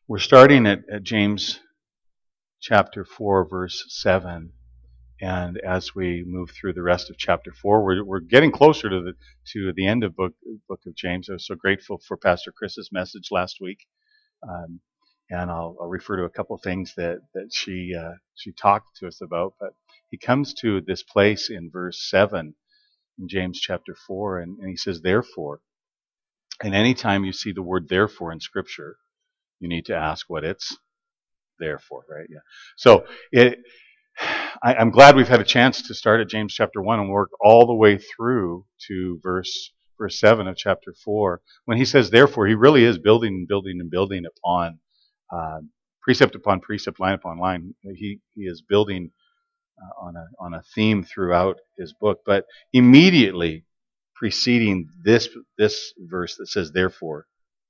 We're starting at James chapter 4, verse 7. And as we move through the rest of chapter 4, we're getting closer to the end of book of James. I was so grateful for Pastor Chris's message last week. Um, and I'll refer to a couple things that she talked to us about. But he comes to this place in verse 7 in James chapter 4, and he says, therefore. And anytime you see the word therefore in Scripture, you need to ask what it's there for, right? Yeah. So I'm glad we've had a chance to start at James chapter 1 and work all the way through to verse 7 of chapter 4. When he says therefore, he really is building and building upon precept upon precept, line upon line. He is building on a theme throughout his book, but immediately preceding this verse that says therefore,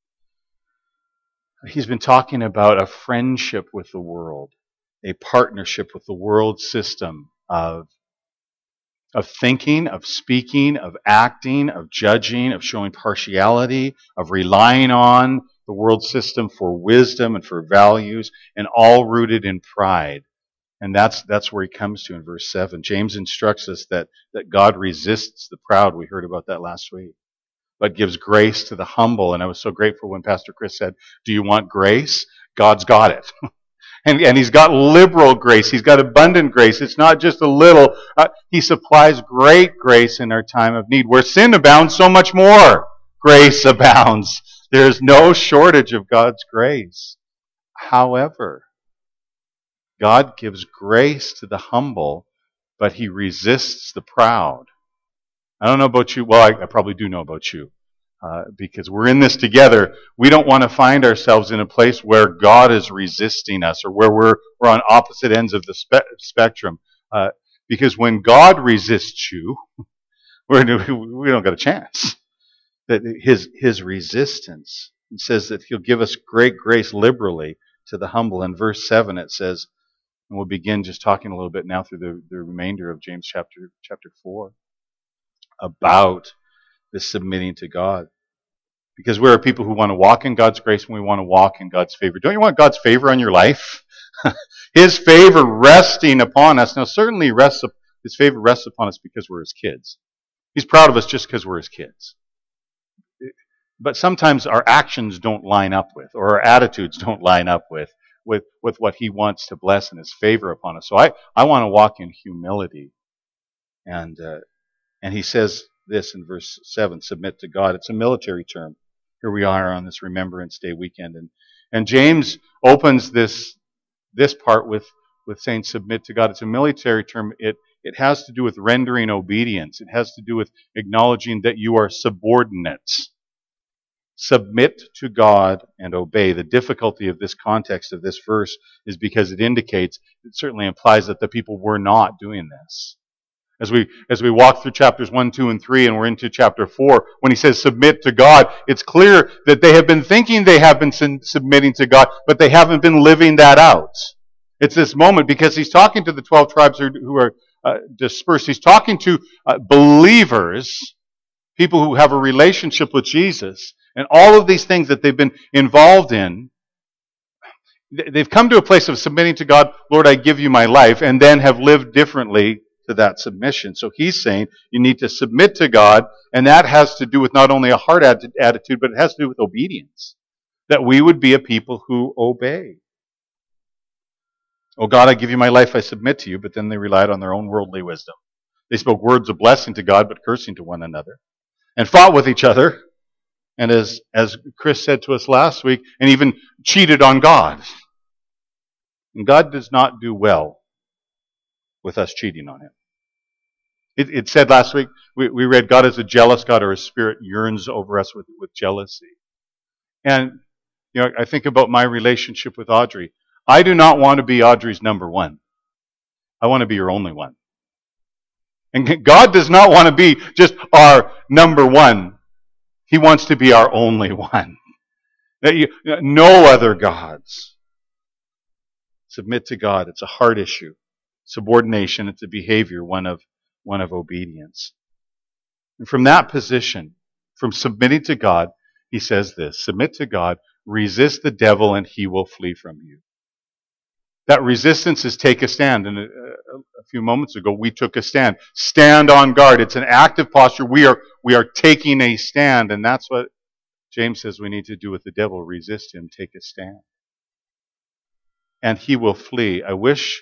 he's been talking about a friendship with the world, a partnership with the world system of thinking, of speaking, of acting, of judging, of showing partiality, of relying on the world system for wisdom and for values, and all rooted in pride. And that's where he comes to in verse 7. James instructs us that God resists the proud. We heard about that last week. But gives grace to the humble. And I was so grateful when Pastor Chris said, do you want grace? God's got it. And he's got liberal grace. He's got abundant grace. It's not just a little. He supplies great grace in our time of need. Where sin abounds, so much more grace abounds. There's no shortage of God's grace. However, God gives grace to the humble, but he resists the proud. I don't know about you. Well, I probably do know about you. Because we're in this together. We don't want to find ourselves in a place where God is resisting us or where we're on opposite ends of the spectrum. Because when God resists you, we don't got a chance. That his resistance, he says that he'll give us great grace liberally to the humble. In verse 7 it says, and we'll begin just talking a little bit now through the remainder of James chapter 4 about this submitting to God. Because we're people who want to walk in God's grace and we want to walk in God's favor. Don't you want God's favor on your life? His favor resting upon us. Now, certainly His favor rests upon us because we're His kids. He's proud of us just because we're His kids. But sometimes our actions don't line up with, or our attitudes don't line up with what He wants to bless in His favor upon us. So I want to walk in humility. And He says this in verse 7, submit to God. It's a military term. Here we are on this Remembrance Day weekend. And James opens this part with saying submit to God. It's a military term. It has to do with rendering obedience. It has to do with acknowledging that you are subordinates. Submit to God and obey. The difficulty of this context of this verse is because it certainly implies that the people were not doing this. As we walk through chapters 1, 2, and 3, and we're into chapter 4, when he says submit to God, it's clear that they have been thinking they have been submitting to God, but they haven't been living that out. It's this moment because he's talking to the 12 tribes who are dispersed. He's talking to believers, people who have a relationship with Jesus, and all of these things that they've been involved in. They've come to a place of submitting to God, Lord, I give you my life, and then have lived differently to that submission. So he's saying you need to submit to God, and that has to do with not only a heart attitude, but it has to do with obedience. That we would be a people who obey. Oh God, I give you my life, I submit to you, but then they relied on their own worldly wisdom. They spoke words of blessing to God, but cursing to one another, and fought with each other, and as Chris said to us last week, and even cheated on God. And God does not do well with us cheating on Him. It said last week, we read, God is a jealous God, or His Spirit yearns over us with jealousy. And, I think about my relationship with Audrey. I do not want to be Audrey's number one. I want to be her only one. And God does not want to be just our number one. He wants to be our only one. No other gods. Submit to God. It's a heart issue. Subordination, it's a behavior, one of obedience. And from that position, from submitting to God, he says this, submit to God, resist the devil and he will flee from you. That resistance is take a stand. And a few moments ago, we took a stand. Stand on guard. It's an active posture. We are taking a stand, and that's what James says we need to do with the devil. Resist him. Take a stand. And he will flee. I wish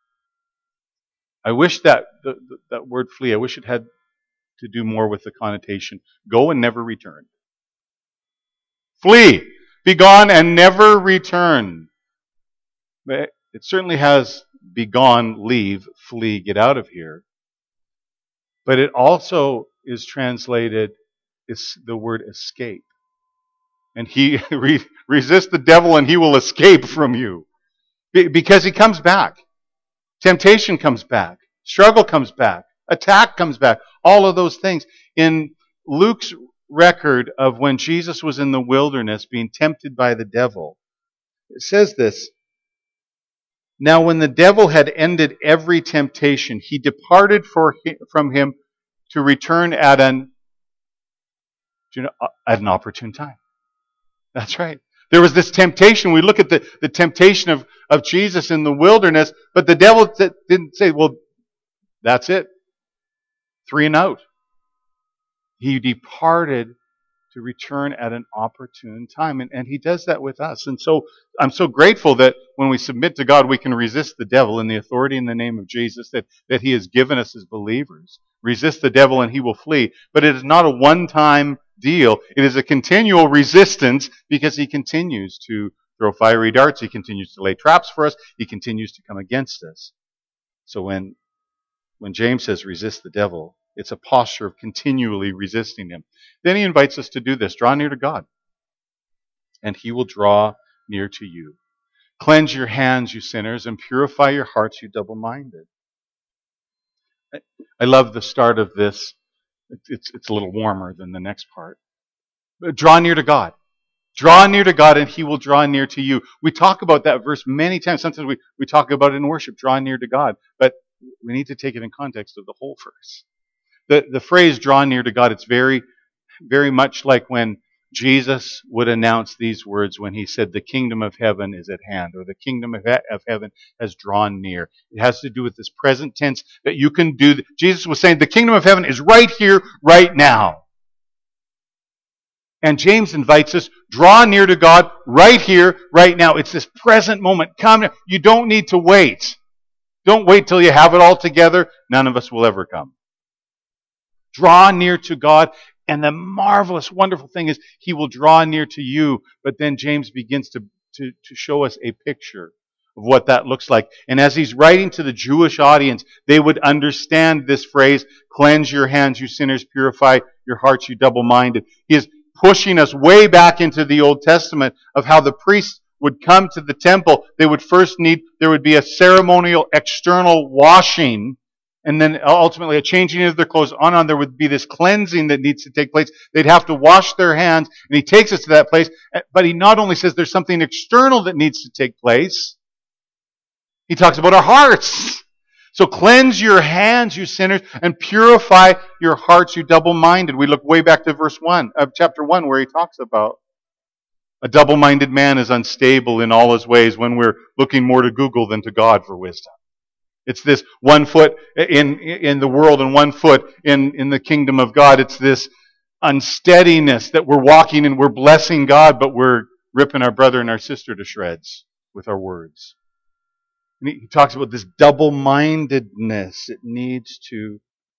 that that word flee, I wish it had to do more with the connotation go and never return. Flee. Be gone and never return. It certainly has be gone, leave, flee, get out of here. But it also is translated, is the word escape. And he resist the devil and he will escape from you. Because he comes back. Temptation comes back. Struggle comes back. Attack comes back. All of those things. In Luke's record of when Jesus was in the wilderness being tempted by the devil, it says this, now when the devil had ended every temptation, he departed from him to return at an opportune time. That's right. There was this temptation. We look at the temptation of Jesus in the wilderness, but the devil didn't say, well, that's it. 3 and out. He departed to return at an opportune time. And he does that with us. And so I'm so grateful that when we submit to God, we can resist the devil in the authority in the name of Jesus that he has given us as believers. Resist the devil and he will flee. But it is not a one-time deal. It is a continual resistance because he continues to throw fiery darts. He continues to lay traps for us. He continues to come against us. So when James says resist the devil, it's a posture of continually resisting him. Then he invites us to do this. Draw near to God, and he will draw near to you. Cleanse your hands, you sinners, and purify your hearts, you double-minded. I love the start of this. It's a little warmer than the next part. But draw near to God. Draw near to God, and he will draw near to you. We talk about that verse many times. Sometimes we talk about it in worship, draw near to God. But we need to take it in context of the whole verse. The phrase draw near to God, it's very, very much like when Jesus would announce these words when he said, the kingdom of heaven is at hand, or the kingdom of heaven has drawn near. It has to do with this present tense that you can do. Jesus was saying, the kingdom of heaven is right here, right now. And James invites us, draw near to God right here, right now. It's this present moment. Come. You don't need to wait. Don't wait till you have it all together. None of us will ever come. Draw near to God, and the marvelous, wonderful thing is he will draw near to you. But then James begins to show us a picture of what that looks like. And as he's writing to the Jewish audience, they would understand this phrase, cleanse your hands, you sinners, purify your hearts, you double-minded. He is pushing us way back into the Old Testament of how the priests would come to the temple. They would first there would be a ceremonial external washing, and then ultimately a changing of their clothes. On there would be this cleansing that needs to take place. They'd have to wash their hands, and he takes us to that place. But he not only says there's something external that needs to take place, he talks about our hearts. So cleanse your hands, you sinners, and purify your hearts, you double-minded. We look way back to verse 1 of chapter 1 where he talks about a double-minded man is unstable in all his ways when we're looking more to Google than to God for wisdom. It's this 1 foot in the world and 1 foot in the kingdom of God. It's this unsteadiness that we're walking and we're blessing God, but we're ripping our brother and our sister to shreds with our words. And he talks about this double-mindedness. It needs to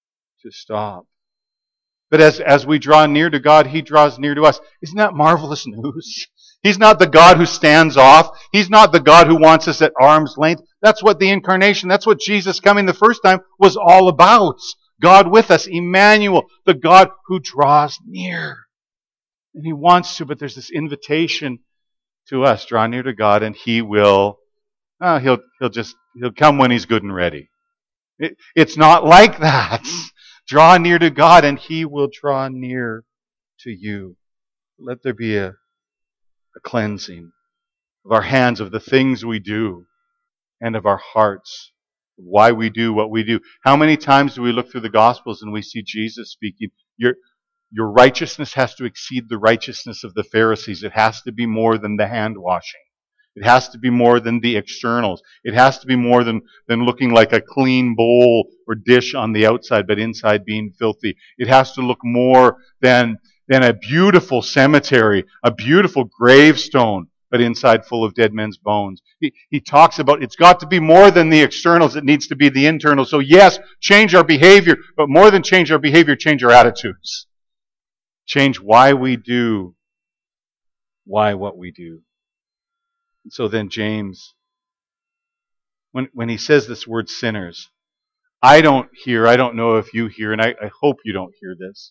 stop. But as we draw near to God, he draws near to us. Isn't that marvelous news? He's not the God who stands off. He's not the God who wants us at arm's length. That's what the incarnation, that's what Jesus coming the first time was all about. God with us, Emmanuel, the God who draws near. And he wants to, but there's this invitation to us, draw near to God, and he will, he'll come when he's good and ready. It's not like that. Draw near to God, and he will draw near to you. Let there be a cleansing of our hands, of the things we do, and of our hearts, why we do what we do. How many times do we look through the Gospels and we see Jesus speaking, Your righteousness has to exceed the righteousness of the Pharisees. It has to be more than the hand washing. It has to be more than the externals. It has to be more than looking like a clean bowl or dish on the outside, but inside being filthy. It has to look more than a beautiful cemetery, a beautiful gravestone, but inside full of dead men's bones. He talks about it's got to be more than the externals. It needs to be the internal. So yes, change our behavior, but more than change our behavior, change our attitudes. Change why we do what we do. And so then James, when he says this word sinners, I don't know if you hear, and I hope you don't hear this.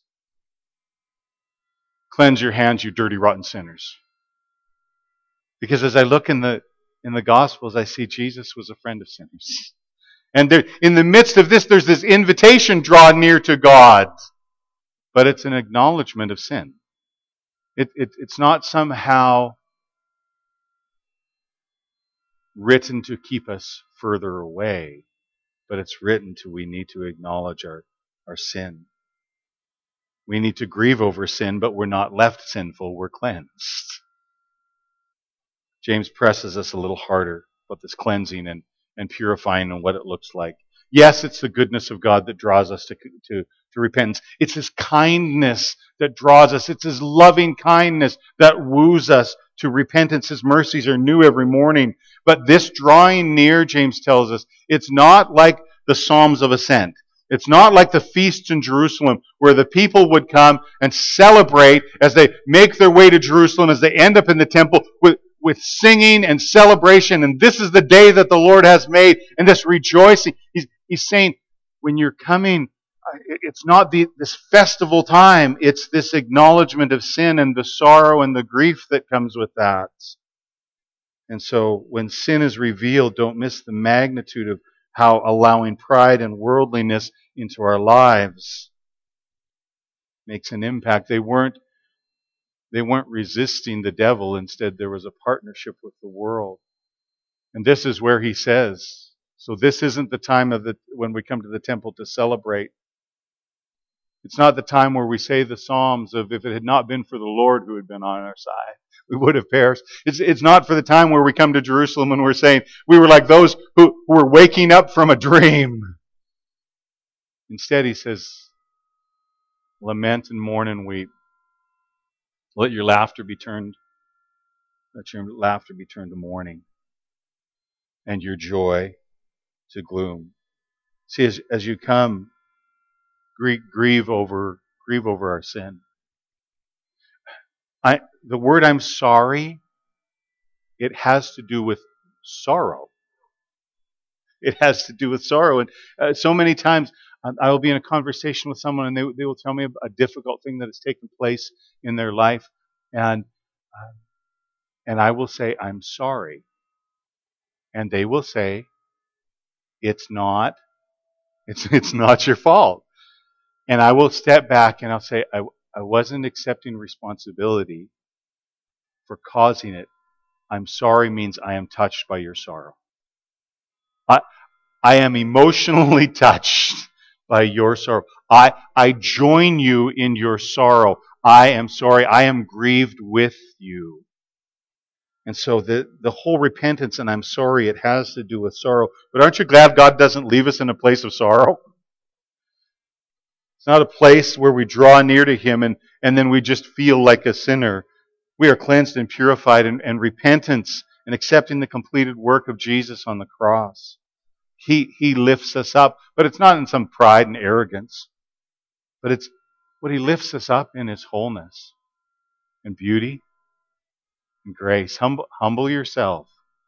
Cleanse your hands, you dirty, rotten sinners. Because as I look in the Gospels, I see Jesus was a friend of sinners. And there, in the midst of this, there's this invitation, draw near to God. But it's an acknowledgement of sin. It's not somehow written to keep us further away, but it's written to we need to acknowledge our sin. We need to grieve over sin, but we're not left sinful, we're cleansed. James presses us a little harder about this cleansing and purifying and what it looks like. Yes, it's the goodness of God that draws us to repentance. It's His kindness that draws us. It's His loving kindness that woos us to repentance. His mercies are new every morning. But this drawing near, James tells us, it's not like the Psalms of Ascent. It's not like the feasts in Jerusalem where the people would come and celebrate as they make their way to Jerusalem, as they end up in the temple with singing and celebration. And this is the day that the Lord has made, and this rejoicing. He's saying, when you're coming, it's not this festival time. It's this acknowledgement of sin and the sorrow and the grief that comes with that. And so when sin is revealed, don't miss the magnitude of how allowing pride and worldliness into our lives makes an impact. They weren't resisting the devil. Instead, there was a partnership with the world. And this is where he says, so this isn't the time when we come to the temple to celebrate. It's not the time where we say the Psalms of, if it had not been for the Lord who had been on our side, we would have perished. It's not for the time where we come to Jerusalem and we're saying we were like those who were waking up from a dream. Instead, he says, lament and mourn and weep. Let your laughter be turned to mourning, and your joy to gloom. See, as you come, grieve over our sin. The word I'm sorry, it has to do with sorrow. It has to do with sorrow. And so many times I will be in a conversation with someone and they will tell me a difficult thing that has taken place in their life. And I will say, I'm sorry. And they will say, it's not your fault. And I will step back and I'll say, I wasn't accepting responsibility for causing it. I'm sorry means I am touched by your sorrow. I am emotionally touched by your sorrow. I join you in your sorrow. I am sorry. I am grieved with you. And so the whole repentance and I'm sorry, it has to do with sorrow. But aren't you glad God doesn't leave us in a place of sorrow? It's not a place where we draw near to Him and then we just feel like a sinner. We are cleansed and purified, and repentance and accepting the completed work of Jesus on the cross. He lifts us up, but it's not in some pride and arrogance, but it's what He lifts us up in His wholeness and beauty and grace. Humble yourself.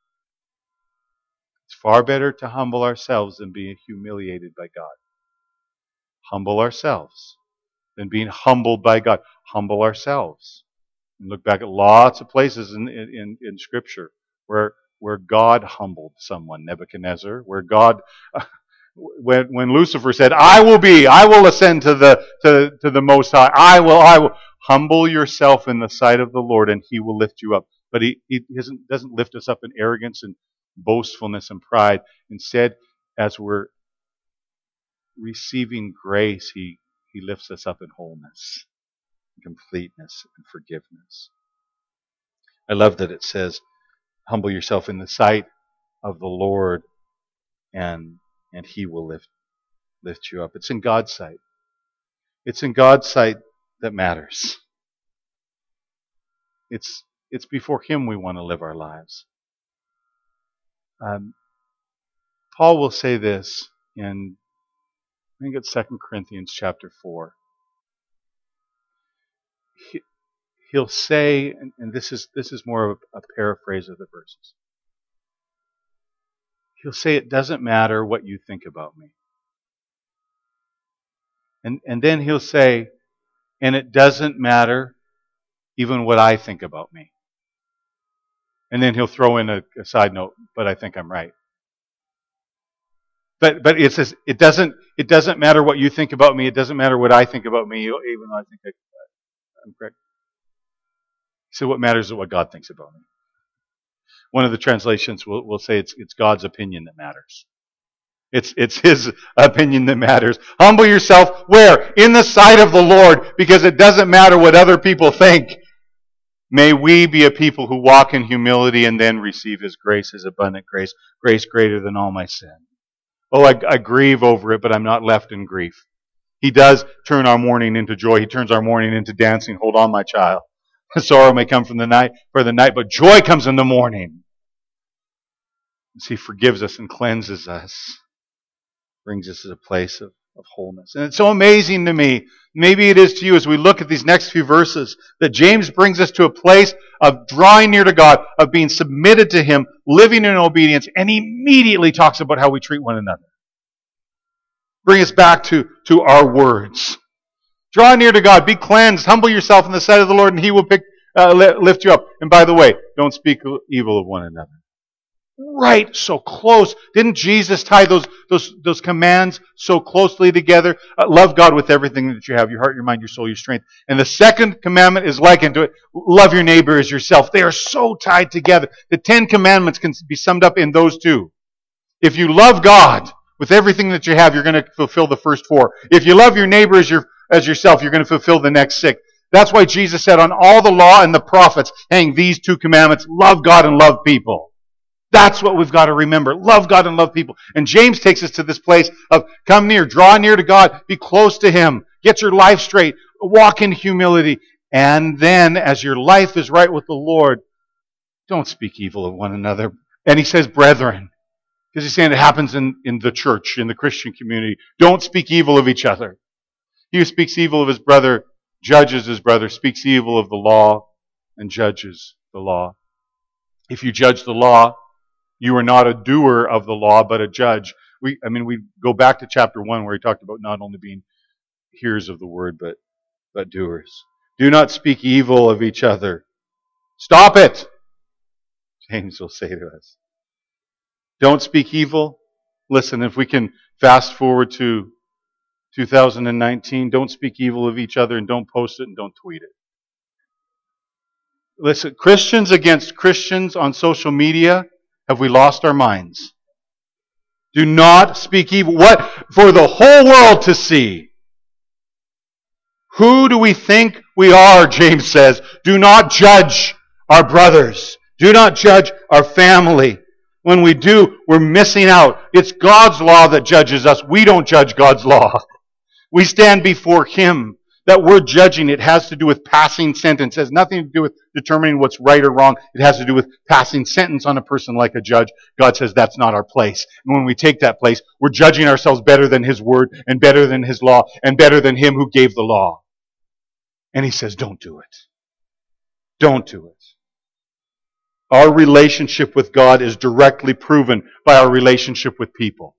It's far better to humble ourselves than being humiliated by God. Humble ourselves than being humbled by God. Humble ourselves. And look back at lots of places in Scripture where God humbled someone, Nebuchadnezzar, where God, when Lucifer said, I will ascend to the Most High, I will. Humble yourself in the sight of the Lord and He will lift you up. But He doesn't lift us up in arrogance and boastfulness and pride. Instead, as we're receiving grace, He lifts us up in wholeness. completeness, and forgiveness. I love that it says, humble yourself in the sight of the Lord, and He will lift you up. It's in God's sight. It's in God's sight that matters. It's before Him we want to live our lives. Paul will say this in, I think it's 2 Corinthians chapter 4. He'll say, and this is more of a paraphrase of the verses. He'll say, it doesn't matter what you think about me. And then he'll say, and it doesn't matter even what I think about me. And then he'll throw in a side note, but I think I'm right. But it says, it doesn't matter what you think about me. It doesn't matter what I think about me, even though I think I'm correct. So what matters is what God thinks about me. One of the translations will say it's God's opinion that matters. It's His opinion that matters. Humble yourself where? In the sight of the Lord, because it doesn't matter what other people think. May we be a people who walk in humility and then receive His grace, His abundant grace, grace greater than all my sin. Oh, I grieve over it, but I'm not left in grief. He does turn our mourning into joy. He turns our mourning into dancing. Hold on, my child. Sorrow may come for the night, but joy comes in the morning. As He forgives us and cleanses us, brings us to a place of wholeness. And it's so amazing to me, maybe it is to you as we look at these next few verses, that James brings us to a place of drawing near to God, of being submitted to Him, living in obedience, and he immediately talks about how we treat one another. Bring us back to our words. Draw near to God, be cleansed, humble yourself in the sight of the Lord, and He will lift you up. And by the way, don't speak evil of one another. Right, so close. Didn't Jesus tie those commands so closely together? Love God with everything that you have, your heart, your mind, your soul, your strength. And the second commandment is likened to it. Love your neighbor as yourself. They are so tied together. The 10 commandments can be summed up in those two. If you love God with everything that you have, you're going to fulfill the first 4. If you love your neighbor as yourself, you're going to fulfill the next 6. That's why Jesus said on all the law and the prophets hang these 2 commandments, love God and love people. That's what we've got to remember. Love God and love people. And James takes us to this place of come near, draw near to God, be close to Him, get your life straight, walk in humility. And then as your life is right with the Lord, don't speak evil of one another. And he says, brethren, because he's saying it happens in the church, in the Christian community. Don't speak evil of each other. He who speaks evil of his brother judges his brother, speaks evil of the law and judges the law. If you judge the law, you are not a doer of the law, but a judge. We go back to chapter 1 where he talked about not only being hearers of the word, but doers. Do not speak evil of each other. Stop it, James will say to us. Don't speak evil. Listen, if we can fast forward to 2019, don't speak evil of each other and don't post it and don't tweet it. Listen, Christians against Christians on social media, have we lost our minds? Do not speak evil. What? For the whole world to see. Who do we think we are, James says? Do not judge our brothers. Do not judge our family. When we do, we're missing out. It's God's law that judges us. We don't judge God's law. We stand before Him. That word judging, it has to do with passing sentence. It has nothing to do with determining what's right or wrong. It has to do with passing sentence on a person like a judge. God says that's not our place. And when we take that place, we're judging ourselves better than His word and better than His law and better than Him who gave the law. And He says, don't do it. Don't do it. Our relationship with God is directly proven by our relationship with people.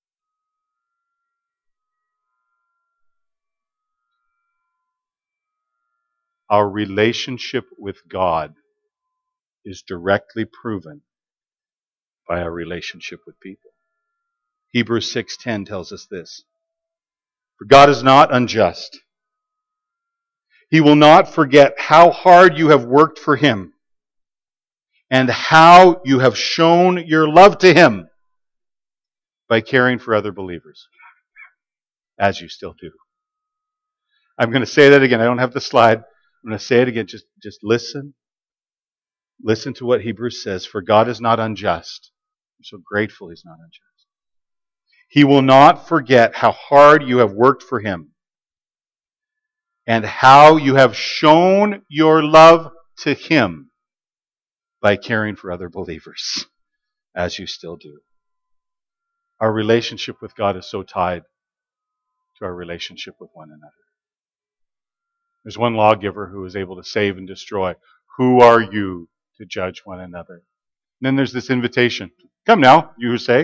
Our relationship with God is directly proven by our relationship with people. Hebrews 6:10 tells us this. For God is not unjust. He will not forget how hard you have worked for Him and how you have shown your love to Him by caring for other believers, as you still do. I'm going to say that again. I don't have the slide. I'm going to say it again. Just listen. Listen to what Hebrews says. For God is not unjust. I'm so grateful He's not unjust. He will not forget how hard you have worked for Him and how you have shown your love to Him by caring for other believers, as you still do. Our relationship with God is so tied to our relationship with one another. There's one lawgiver who is able to save and destroy. Who are you to judge one another? And then there's this invitation. Come now, you who say.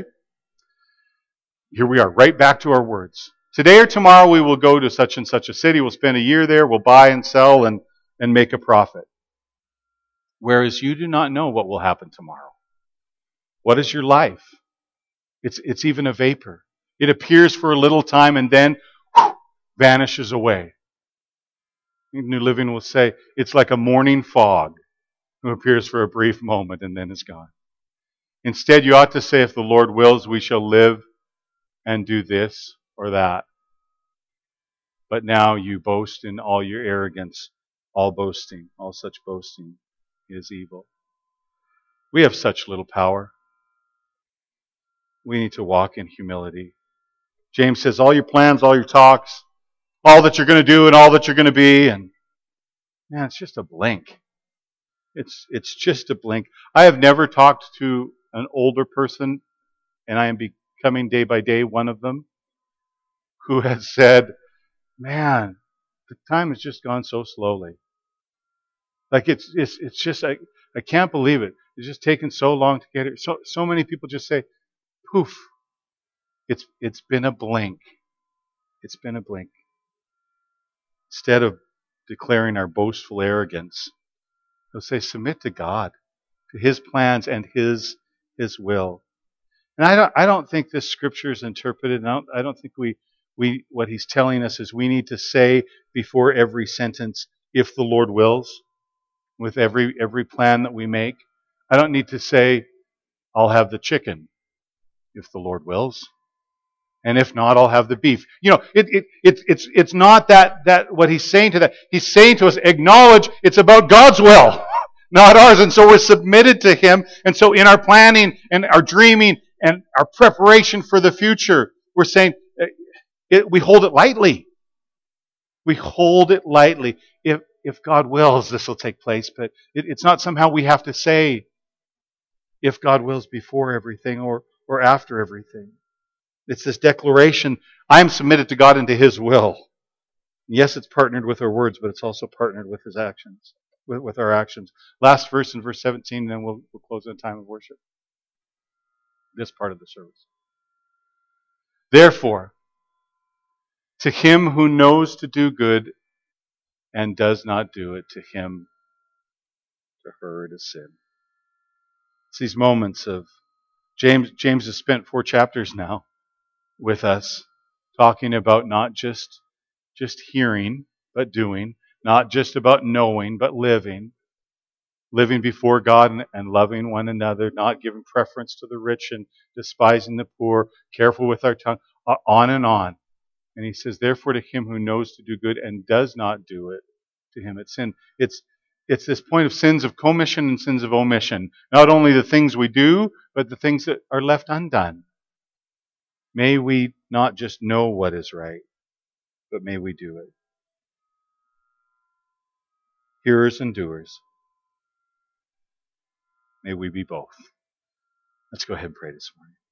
Here we are, right back to our words. Today or tomorrow we will go to such and such a city. We'll spend a year there. We'll buy and sell and make a profit. Whereas you do not know what will happen tomorrow. What is your life? It's even a vapor. It appears for a little time and then vanishes away. New Living will say it's like a morning fog who appears for a brief moment and then is gone. Instead, you ought to say, if the Lord wills, we shall live and do this or that. But now you boast in all your arrogance. All boasting, all such boasting is evil. We have such little power. We need to walk in humility. James says, all your plans, all your talks, all that you're going to do and all that you're going to be, and man, it's just a blink. It's just a blink. I have never talked to an older person, and I am becoming day by day one of them, who has said, man, the time has just gone so slowly. Like it's just I can't believe it. It's just taken so long to get it. So many people just say, poof. It's been a blink. It's been a blink. Instead of declaring our boastful arrogance, they'll say, submit to God, to His plans and His will. And I don't think this scripture is interpreted. I don't think we what he's telling us is we need to say before every sentence, if the Lord wills, with every plan that we make. I don't need to say, I'll have the chicken, if the Lord wills. And if not, I'll have the beef. You know, it's not that what he's saying to that. He's saying to us, acknowledge it's about God's will, not ours. And so we're submitted to Him. And so in our planning and our dreaming and our preparation for the future, we're saying we hold it lightly. We hold it lightly. If God wills, this will take place. But it's not somehow we have to say, if God wills, before everything or after everything. It's this declaration, I am submitted to God and to His will. Yes, it's partnered with our words, but it's also partnered with His actions, with our actions. Last verse in verse 17, and then we'll close in a time of worship. This part of the service. Therefore, to him who knows to do good and does not do it, to him, to her, it is sin. It's these moments of James has spent 4 chapters now with us, talking about not just hearing, but doing, not just about knowing, but living before God and loving one another, not giving preference to the rich and despising the poor, careful with our tongue, on and on. And he says, therefore, to him who knows to do good and does not do it, to him it's sin. It's this point of sins of commission and sins of omission. Not only the things we do, but the things that are left undone. May we not just know what is right, but may we do it. Hearers and doers. May we be both. Let's go ahead and pray this morning.